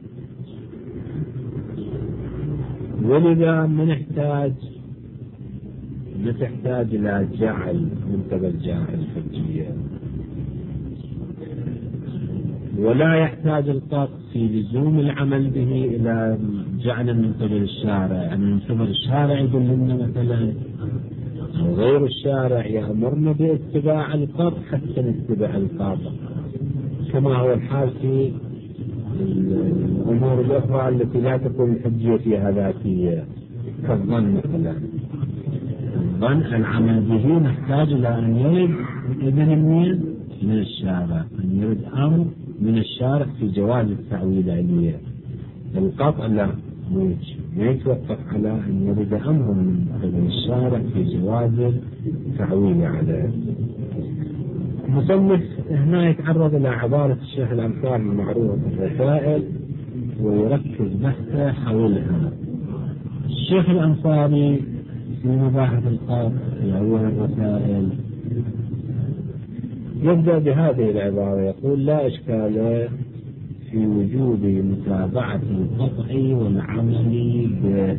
ولذا ما نحتاج ما تحتاج إلى جعل من قبل جاعل الحجية، ولا يحتاج القاطع في لزوم العمل به إلى جعل من قبل الشارع، يعني من قبل الشارع يدلنا مثلا أو غير الشارع يأمرنا باتباع القاطع حتى نتبع القاطع، كما هو الحال في الأمور الأخرى التي لا تكون الحجية فيها ذاتية، كالظن مثلا. الظن العمل به نحتاج إلى أن يرد إذن من من الشارع، أن يرد أمر من الشارع في جواز التعويل عليه. القطع لا، ما يتوقف على أن يرد أمر من قبل الشارع في جواز التعويل عليه. المصنف هنا يتعرض إلى عبارة الشيخ الأنصاري المعروف الرسائل ويركز بحثه حولها. الشيخ الأنصاري في مباحث القاطع في أول الرسائل يبدأ بهذه العبارة، يقول: لا إشكال في وجوب متابعة القطع والعمل به،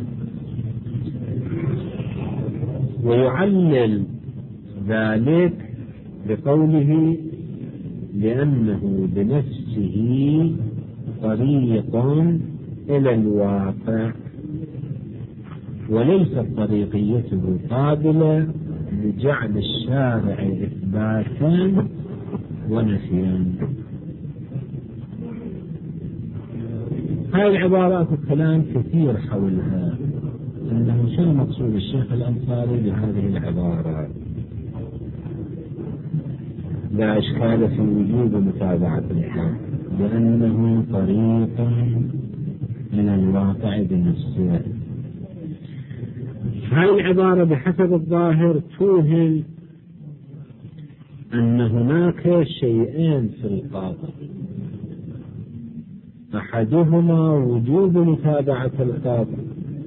ويعلل ذلك بقوله: لأنه بنفسه طريق إلى الواقع، وليست طريقيته قابلة لجعل الشارع إثباتا ونفيا. هذه العبارات الكلام كثير حولها، أنه شو مقصود الشيخ الأنصاري بهذه العبارة؟ لا إشكال في وجوب متابعة الحق لأنه طريق من الواقع بنفسه. هذه العبارة بحسب الظاهر توهم أن هناك شيئين في القاطع، أحدهما وجوب متابعة القاطع،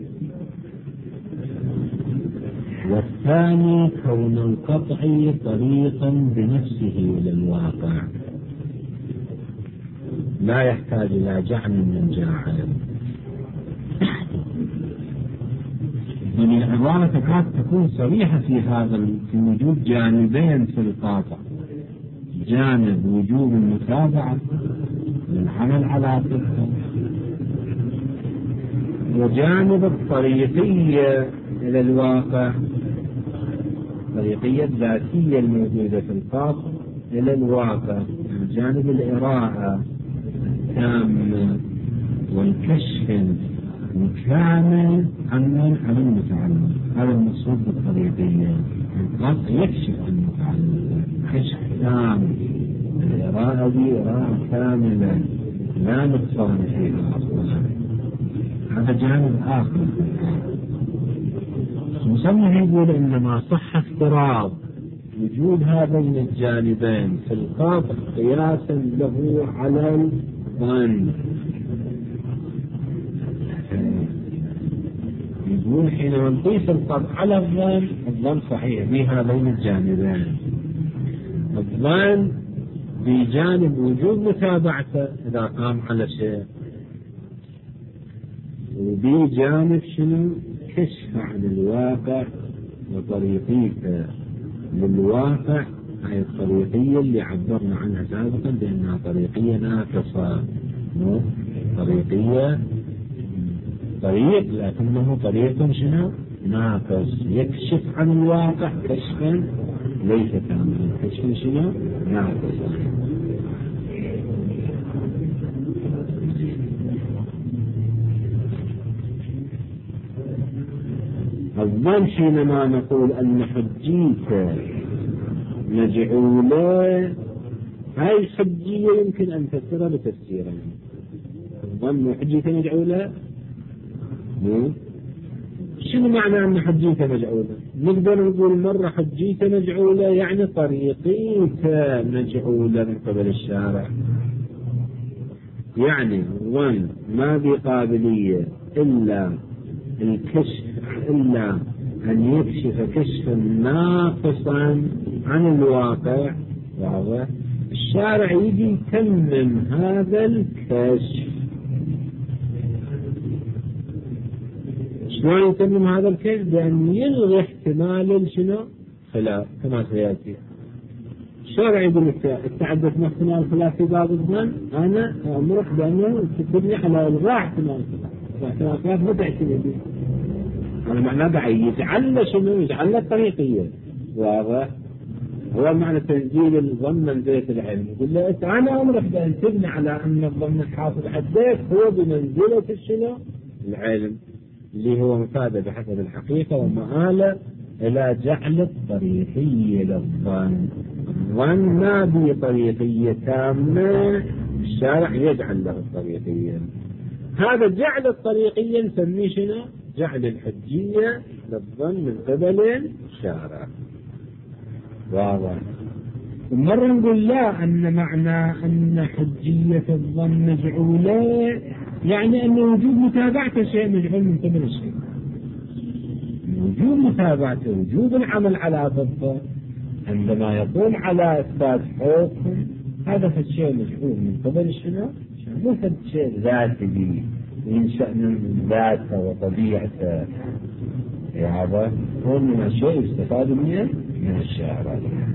والثاني كون القطع طريقا بنفسه إلى الواقع، لا يحتاج إلى جعل من جاعل. يعني العبارة تكاد تكون صريحة في هذا، في وجود جانبين في القاطع: جانب وجوب المتابعة للعمل على تلك، وجانب الطريقية إلى الواقع، الطريقية الذاتية الموجودة في القاطع إلى الواقع، جانب الإراءة التامة والكشف الكامل عن عن المتعلم. هذا المقصود بالطريقية، القاطع يكشف عن المتعلم كشف تام، الإراءة دي إراءة كاملة لا نقصان فيها أصلا. هذا جانب آخر. المصنف يقول: إنما صح افتراض وجود هذين الجانبين في القاطع قياسا له على الظن. يقول حينما نقيس القاطع على الظن، الظن صحيح بهذين الجانبين، الظن بجانب وجود متابعته إذا قام على شيء، وبجانب شنو؟ كشف عن الواقع وطريقيته للواقع، هي الطريقية اللي عبرنا عنها سابقا بأنها طريقية ناقصة، مو طريقية طريق لكنه طريق شنو؟ ناقص، يكشف عن الواقع كشفا ليس كاملا، كشف شنو؟ ناقص. الظن حينما نقول أن حجيته مجعولة، هاي الحجية يمكن أن تفسرها بتفسيرين. الظن حجيته مجعولة، شنو معنى أن حجيته مجعولة؟ نقدر نقول مرة حجيته مجعولة يعني طريقيته مجعولة من قبل الشارع، يعني الظن ما بقابلية إلا الكشف، إلا أن يكشف كشفا ناقصا عن الواقع. واضح؟ الشارع يجي يتمم هذا الكشف. شلون يتمم هذا الكشف؟ بأن يلغي احتمال شنو؟ خلاف، كما سيأتي. الشارع يقول لك التعدد من احتمال الخلاف في باب الظن، أنا أمرك بأنه تبني على إلغاء احتمال الخلاف. احتمال الخلاف ما تعتمد به. أنا معناه بعي يجعل شنو؟ يجعل الطريقية. واضح؟ هو معنى تنزيل الظن منزلة العلم. يقول له أنا أمرك بأن تبني على أن الظن الحاصل حديث هو بمنزلة الشنو؟ العلم، اللي هو مفادة بحسب الحقيقة ومآلة إلى جعل الطريقية للظن. الظن ما به طريقية تامة، الشارع يجعل له الطريقية. هذا جعل الطريقية نسميه شنو؟ جعل الحجية للظن من قبل الشارع. واضح؟ ومرة نقول لا، أن معنى أن حجية الظن مجعولة يعني أن وجود متابعة شيء مجعول من قبل الشيء. وجود متابعته، وجود العمل على ضده، عندما يقوم على إثبات حكم هذا في الشيء مجعول من قبل شنو؟ مو في الشيء ذاتي ينشأ من ذاته وطبيعته. هذا هو من الشيء يستفاد منه من الشارع.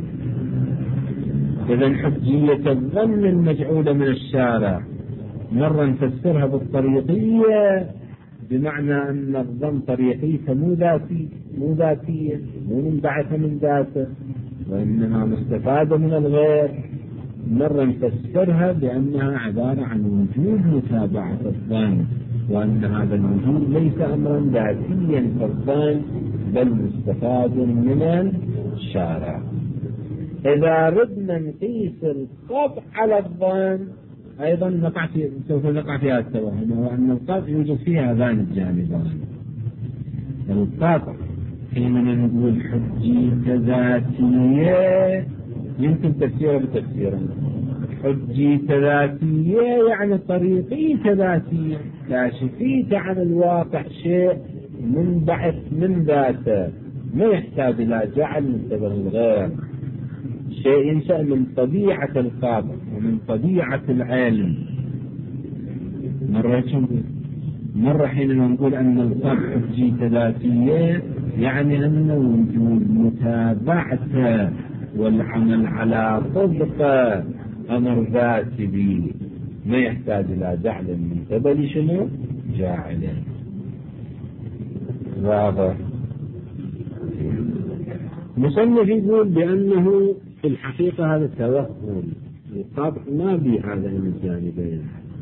إذن حجية الظن المجعولة من الشارع مرة نفسرها بالطريقية، بمعنى أن الظن طريقيته مو ذاتي، مو ذاتية، مو منبعثة من ذاته، وإنما مستفادة من الغير. مرة نفسرها بأنها عبارة عن وجود متابعة الظن، وأن هذا الوجود ليس أمرا ذاتيا كالظن بل مستفاد من الشارع. إذا ردنا نقيس القطع على الظن أيضا نقع في سوف نقع في هذا التوهم، وأن القطع يوجد فيها هذان الجانبان. القطع حينما نقول حجية ذاتية يمكن تفسيره بتفسيرين. حجية ذاتية يعني طريقية ذاتية، كاشفية عن الواقع، شيء منبعث من ذاته ما يحتاج إلى جعل من قبل الغير، شيء ينشأ من طبيعة القاطع ومن طبيعة العالم. مرة مرة حينما نقول أن القطع حجية ذاتية يعني أن وجود متابعته والعمل على طبقه أمر ذاتي به ما يحتاج إلى جعل من قبل شنو؟ جاعله. واضح؟ مصنف يقول بأنه في الحقيقة هذا توهم، القطع ما به هذين الجانبين.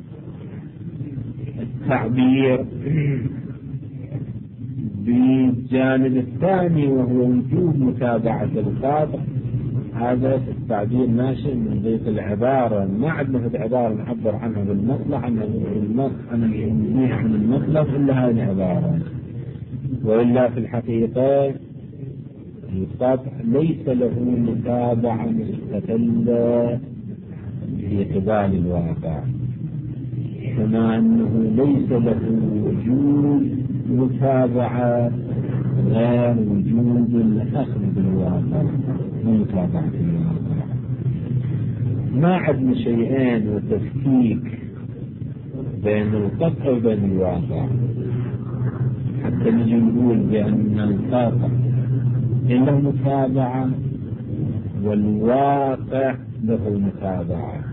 التعبير بالجانب الثاني وهو وجود متابعة القطع، هذا التعبير ناشئ من ضيق العبارة، ما عندنا في العبارة نعبر عنها بالمصلح عن عن المطلق إلا هذه العبارة. وإلا في الحقيقة القطع ليس له متابعة مستقلة في قبال الواقع، كما أنه ليس له وجود متابعة غير وجود الأخذ بالواقع ومتابعة الواقع. ما عندنا شيئين وتفكيك بين القطع وبين الواقع حتى نجي نقول بأن القطع له متابعة والواقع له متابعة،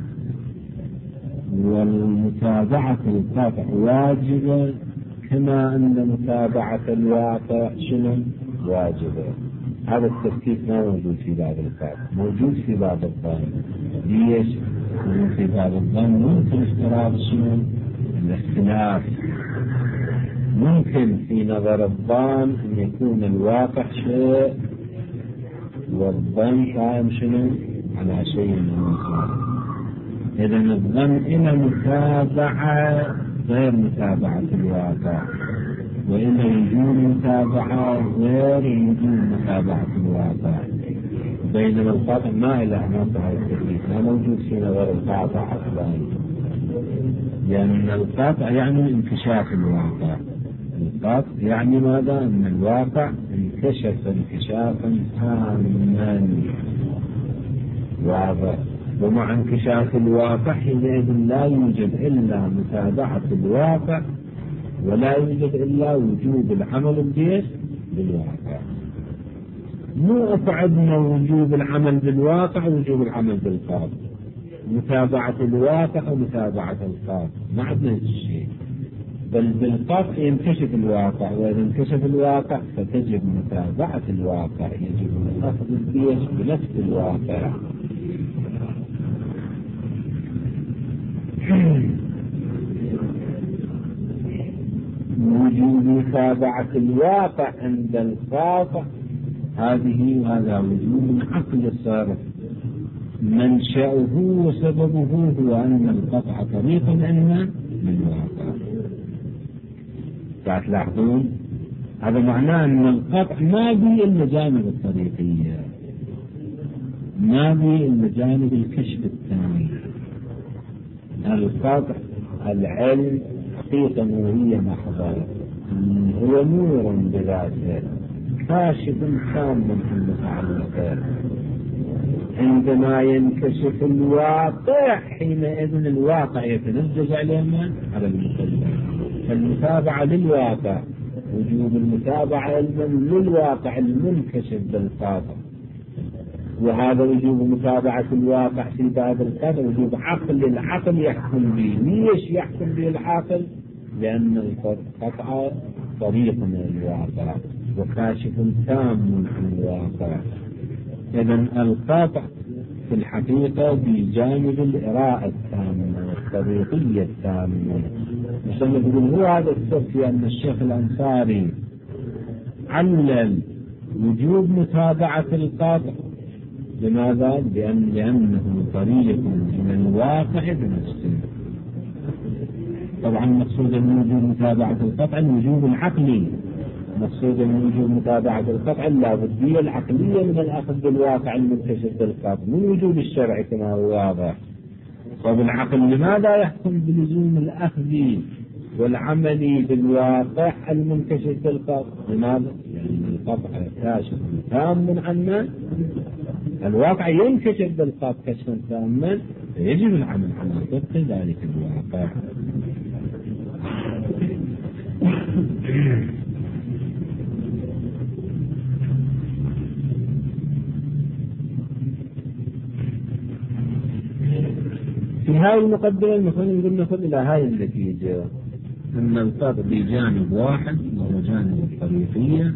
والمتابعة القطع واجبة كما أن متابعة الواقع شنو؟ واجبة. هذا التفكيك ما موجود في باب القطع، موجود في باب الظن. ليش؟ في باب الظن ممكن افتراض شنو؟ الاختلاف ممكن في نظر الظان أن يكون الواقع شيء والظن قائم شنو على شيء آخر. إذا الظن إلى متابعة غير متابعة الواقع، وإلى وجود متابعة غير وجود متابعة الواقع، بينما القطع ما إلى منطقة التكليف، لا موجود في نظر القاطع أصلا، لأن القطع يعني انكشاف الواقع. القطع يعني ماذا؟ أن الواقع انكشف انكشافا تاما واضح، ومع انكشاف الواقع حينئذ لا يوجد إلا متابعة الواقع، ولا يوجد إلا وجوب العمل به بالواقع. مو أفعدنا وجوب العمل بالواقع ووجوب العمل بالقاطع، متابعة الواقع ومتابعة القاطع ما عندنا الشيء، بل بالقطع ينكشف الواقع، وإذا انكشف الواقع فتجب متابعة الواقع، يجب الأخذ البيش بنفس الواقع. وجود متابعة الواقع عند القاطع هذه وهذا وجود عقل الصارف، منشأه وسببه هو أن القطع طريق عنا للواقع. تلاحظون هذا معناه أن القطع ما بي إلا جانب الطريقية، ما بي إلا جانب الكشف الثاني. القطع العلم حقيقة وهي محضة، هو نور بذاته كاشف تام عن متعلقه. عندما ينكشف الواقع حينئذ الواقع يتنزل عليه من؟ على المكلف. فالمتابعة للواقع، وجوب المتابعة للواقع المنكشف بالقاطع، وهذا وجوب متابعة الواقع في باب القطع وجوب عقل. العقل يحكم به. ليش يحكم به العقل؟ لأن القطع طريق من الواقع وكاشف تام عن الواقع. إذن القطع في الحقيقة بجانب الإراءة التامة والطريقية التامة. مثل يقول هو هذا السبب في أن الشيخ الأنصاري علل وجوب متابعة القطع. لماذا؟ لأن لأنه طريق من الواقع بنفسه. طبعا مقصود من وجوب متابعة القطع الوجوب العقلي، مقصود من وجوب متابعة القطع اللابدية العقلية من الأخذ بالواقع المنكشف بالقطع، من وجوب الشرع كما هو واضح. وبالعقل لماذا يحكم بلزوم الأخذ والعمل بالواقع المنكشف بالقطع؟ لماذا؟ لأن القطع كاشف تام عنا، الواقع ينكشف بالقطع كشفا تاما، يجب العمل على طبق ذلك الواقع. في هذه المقدمة المفروض نقول نقول إلى هذه النتيجة، أن القطع بجانب واحد وهو جانب الطريقية،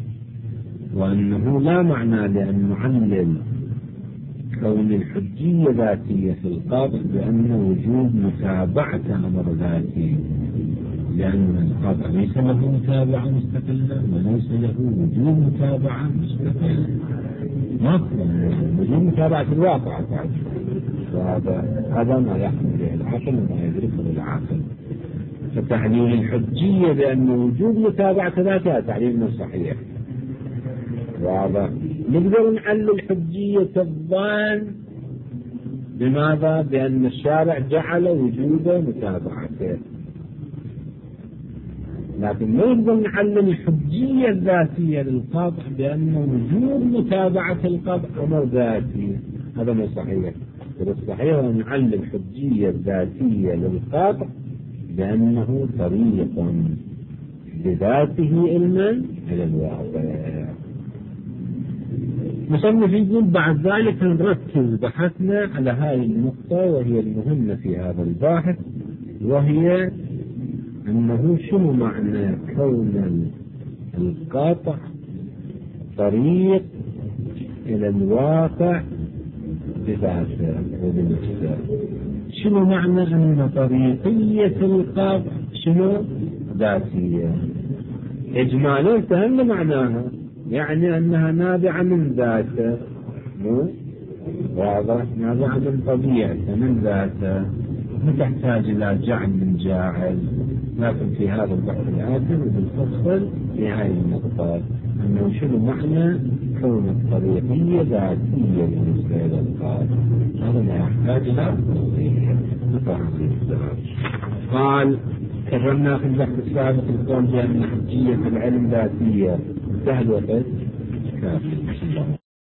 وأنه لا معنى لأن نعلل كون الحجية ذاتية في القطع بأن وجود متابعة أمر ذاتي، لأن القطع ليس له متابعة مستقلة وليس له وجود متابعة مستقلة. مفهوم وجود متابعة الواقع تعرف، وهذا هذا ما يحكم به العقل وما يدركه العقل. فتعليل الحجية بأن وجود متابعة ذاتها تعليل مو صحيح. وهذا نقدر نعلل حجية الظن بماذا؟ بأن الشارع جعل وجود متابعته، لكن ما نقدر نعلل الحجية الذاتية للقطع بأن وجود متابعة القطع أمر ذاتي. هذا مو صحيح. الصحيح أن نعلل الحجية الذاتية للقطع بأنه طريق بذاته علما إلى الواقع. مصنف يقول بعد ذلك نركز بحثنا على هذه النقطة وهي المهمة في هذا الباحث، وهي أنه شنو معنى كون القاطع طريق إلى الواقع بذاته وبنفسه. شنو معنى أن طريقية القاطع شنو ذاتية. إجمالا فهم معناها، يعني أنها نابعة من ذاته، مو واضح، نابعة من طبيعته من ذاته، ما تحتاج إلى جعل من جاعل. لكن في هذا البحث الآتي بنفصل في هذه النقطة أنه شنو معنى كون الطريقية ذاتية بالنسبة إلى القائل، هذا ما يحتاج إلى توضيح. قال كررنا في البحث السابق القول بأن حجية العلم ذاتية، انتهى الوقت كافي.